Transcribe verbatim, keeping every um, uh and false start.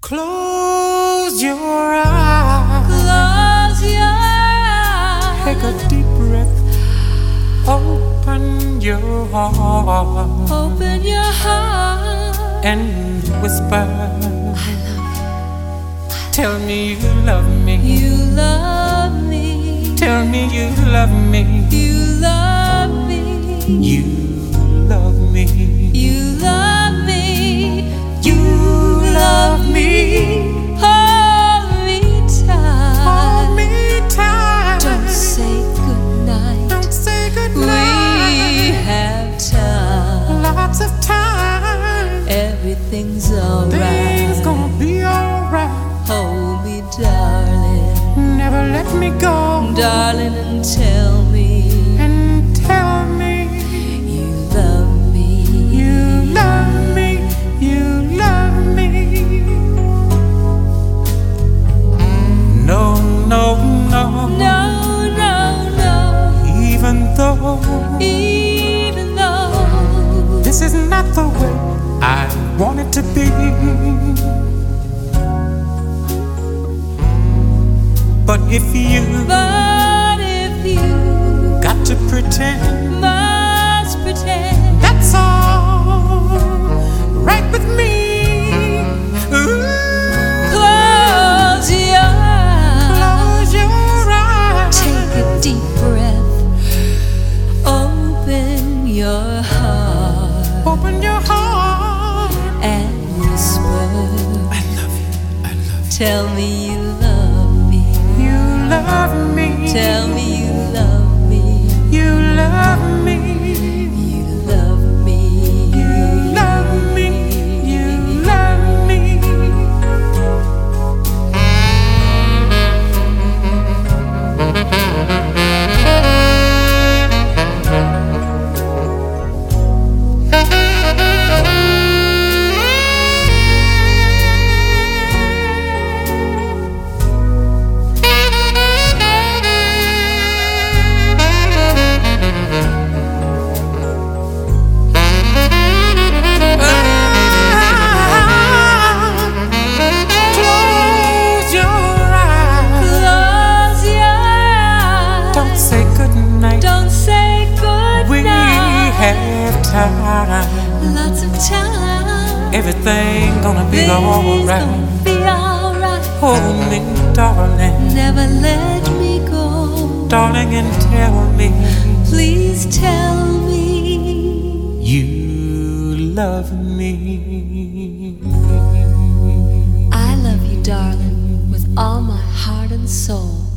Close your eyes. Close your eyes. Take a deep breath. Open your heart. Open your heart. And whisper. I love you. Tell me you love me. You love me. Tell me you love me. You love me. You love me. You love me. You love me. Hold me tight. Hold me tight. Don't say goodnight. Don't say We goodnight. have time. Lots of time. Everything's alright. Things gonna be alright. Hold me, darling. Never let me go. Darling, and tell me And tell me you love me. you love me. You love me. No, no, no. No, no, no. Even though Even though this is not the way I want it to be. But if you But if you got to pretend, must pretend, that's all right with me. Ooh, close your eyes. close your eyes. Take a deep breath. Open your heart Open your heart. and whisper. I love you. I love you. Tell me you love me. You love me. Tell me you love me. You love me. You love me. You love me. You love me. Close your eyes. Close your eyes. Don't say goodnight. Don't say We goodnight. have time. Lots of time. Everything gonna be Things alright. gonna be alright. Hold me, darling, Never let me go. darling, and tell me Please tell me you love me. I love you, darling, with all my heart and soul.